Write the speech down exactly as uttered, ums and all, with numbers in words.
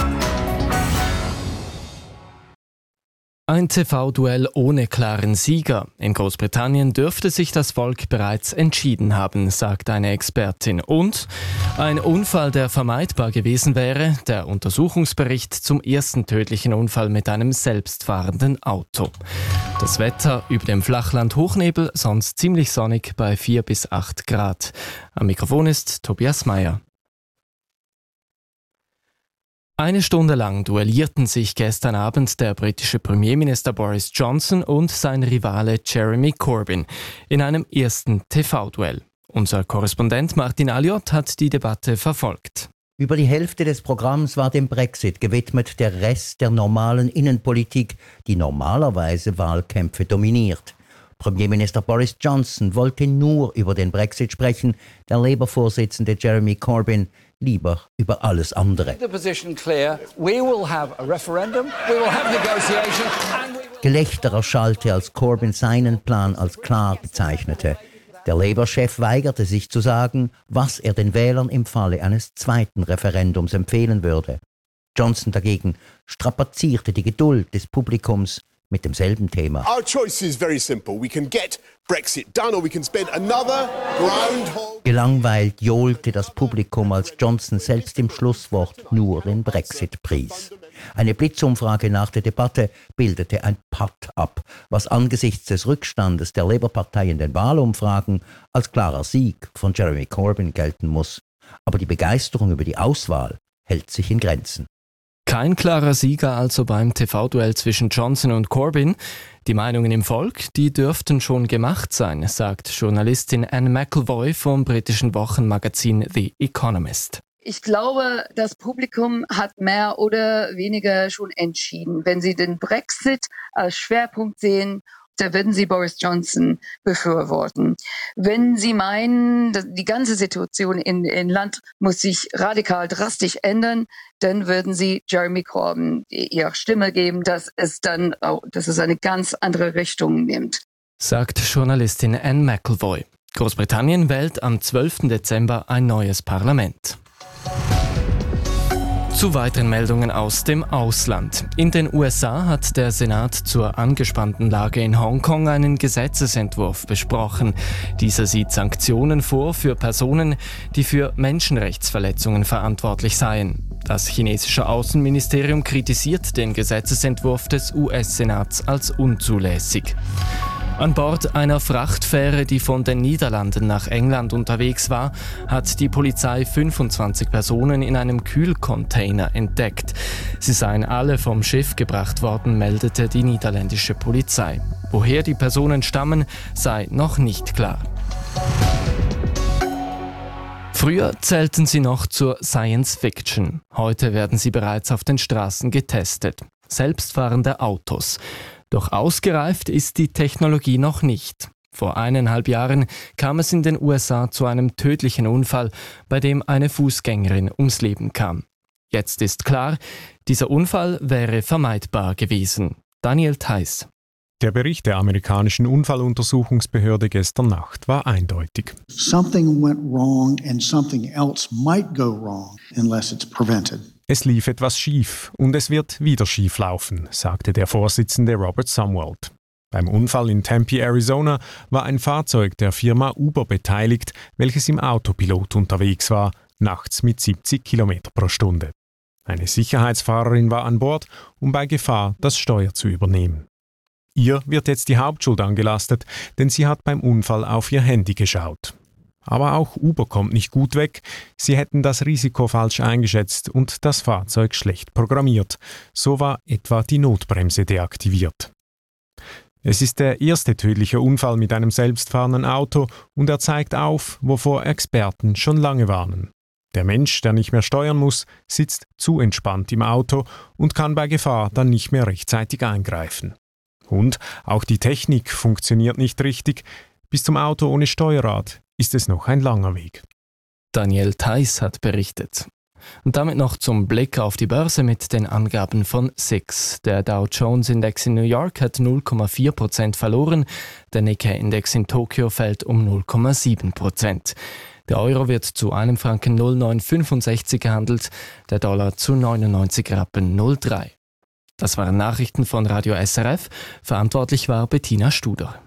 Ein T V-Duell ohne klaren Sieger. In Großbritannien dürfte sich das Volk bereits entschieden haben, sagt eine Expertin. Und ein Unfall, der vermeidbar gewesen wäre, der Untersuchungsbericht zum ersten tödlichen Unfall mit einem selbstfahrenden Auto. Das Wetter über dem Flachland Hochnebel, sonst ziemlich sonnig bei vier bis acht Grad. Am Mikrofon ist Tobias Meyer. Eine Stunde lang duellierten sich gestern Abend der britische Premierminister Boris Johnson und sein Rivale Jeremy Corbyn in einem ersten T V-Duell. Unser Korrespondent Martin Alliot hat die Debatte verfolgt. Über die Hälfte des Programms war dem Brexit gewidmet, der Rest der normalen Innenpolitik, die normalerweise Wahlkämpfe dominiert. Premierminister Boris Johnson wollte nur über den Brexit sprechen, der Labour-Vorsitzende Jeremy Corbyn lieber über alles andere. Gelächter erschallte, als Corbyn seinen Plan als klar bezeichnete. Der Labour-Chef weigerte sich zu sagen, was er den Wählern im Falle eines zweiten Referendums empfehlen würde. Johnson dagegen strapazierte die Geduld des Publikums mit demselben Thema. Our choice is very simple. We can get Brexit done or we can spend another groundhog. Gelangweilt johlte das Publikum, als Johnson selbst im Schlusswort nur den Brexit pries. Eine Blitzumfrage nach der Debatte bildete ein Patt ab, was angesichts des Rückstandes der Labour-Partei in den Wahlumfragen als klarer Sieg von Jeremy Corbyn gelten muss. Aber die Begeisterung über die Auswahl hält sich in Grenzen. Kein klarer Sieger also beim T V-Duell zwischen Johnson und Corbyn. Die Meinungen im Volk, die dürften schon gemacht sein, sagt Journalistin Anne McElvoy vom britischen Wochenmagazin The Economist. Ich glaube, das Publikum hat mehr oder weniger schon entschieden. Wenn sie den Brexit als Schwerpunkt sehen, da würden sie Boris Johnson befürworten. Wenn sie meinen, die ganze Situation in, in Land muss sich radikal drastisch ändern, dann würden sie Jeremy Corbyn ihre Stimme geben, dass es dann auch, dass es eine ganz andere Richtung nimmt. Sagt Journalistin Anne McElvoy. Großbritannien wählt am zwölften Dezember ein neues Parlament. Zu weiteren Meldungen aus dem Ausland. In den U S A hat der Senat zur angespannten Lage in Hongkong einen Gesetzesentwurf besprochen. Dieser sieht Sanktionen vor für Personen, die für Menschenrechtsverletzungen verantwortlich seien. Das chinesische Außenministerium kritisiert den Gesetzesentwurf des U S-Senats als unzulässig. An Bord einer Frachtfähre, die von den Niederlanden nach England unterwegs war, hat die Polizei fünfundzwanzig Personen in einem Kühlcontainer entdeckt. Sie seien alle vom Schiff gebracht worden, meldete die niederländische Polizei. Woher die Personen stammen, sei noch nicht klar. Früher zählten sie noch zur Science Fiction. Heute werden sie bereits auf den Straßen getestet. Selbstfahrende Autos. Doch ausgereift ist die Technologie noch nicht. Vor eineinhalb Jahren kam es in den U S A zu einem tödlichen Unfall, bei dem eine Fußgängerin ums Leben kam. Jetzt ist klar, dieser Unfall wäre vermeidbar gewesen. Daniel Theiss. Der Bericht der amerikanischen Unfalluntersuchungsbehörde gestern Nacht war eindeutig. Something went wrong and something else might go wrong unless it's prevented. Es lief etwas schief und es wird wieder schief laufen, sagte der Vorsitzende Robert Sumwalt. Beim Unfall in Tempe, Arizona, war ein Fahrzeug der Firma Uber beteiligt, welches im Autopilot unterwegs war, nachts mit siebzig Kilometer pro Stunde. Eine Sicherheitsfahrerin war an Bord, um bei Gefahr das Steuer zu übernehmen. Ihr wird jetzt die Hauptschuld angelastet, denn sie hat beim Unfall auf ihr Handy geschaut. Aber auch Uber kommt nicht gut weg. Sie hätten das Risiko falsch eingeschätzt und das Fahrzeug schlecht programmiert. So war etwa die Notbremse deaktiviert. Es ist der erste tödliche Unfall mit einem selbstfahrenden Auto und er zeigt auf, wovor Experten schon lange warnen. Der Mensch, der nicht mehr steuern muss, sitzt zu entspannt im Auto und kann bei Gefahr dann nicht mehr rechtzeitig eingreifen. Und auch die Technik funktioniert nicht richtig. Bis zum Auto ohne Steuerrad ist es noch ein langer Weg. Daniel Theiss hat berichtet. Und damit noch zum Blick auf die Börse mit den Angaben von S I X. Der Dow Jones Index in New York hat null Komma vier Prozent verloren, der Nikkei Index in Tokio fällt um null Komma sieben Prozent. Der Euro wird zu einem Franken null Komma neun fünfundsechzig gehandelt, der Dollar zu neunundneunzig Rappen null Komma drei. Das waren Nachrichten von Radio S R F. Verantwortlich war Bettina Studer.